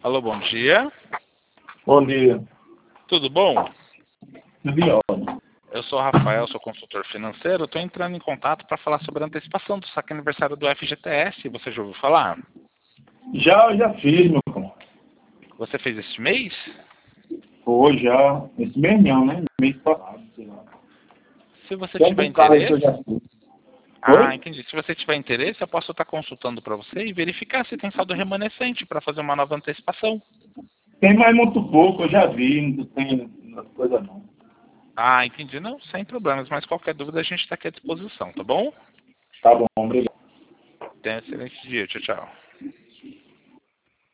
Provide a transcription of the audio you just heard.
Alô, bom dia. Bom dia. Tudo bom? Tudo em ordem. Eu sou o Rafael, sou consultor financeiro. Estou entrando em contato para falar sobre a antecipação do saque aniversário do FGTS. Você já ouviu falar? Já fiz, meu irmão. Você fez este mês? Foi já. Esse mês não, né? Mês passado, sei lá. Se você Tem tiver um cara aí que eu interesse... já fiz. Ah, Oi? entendi. Se você tiver interesse, eu posso estar consultando para você e verificar se tem saldo remanescente para fazer uma nova antecipação. Tem mais muito pouco, eu já vi, não tem coisa não. Ah, entendi. Não, sem problemas. Mas qualquer dúvida a gente está aqui à disposição, tá bom? Tá bom, obrigado. Tenha um excelente dia. Tchau, tchau.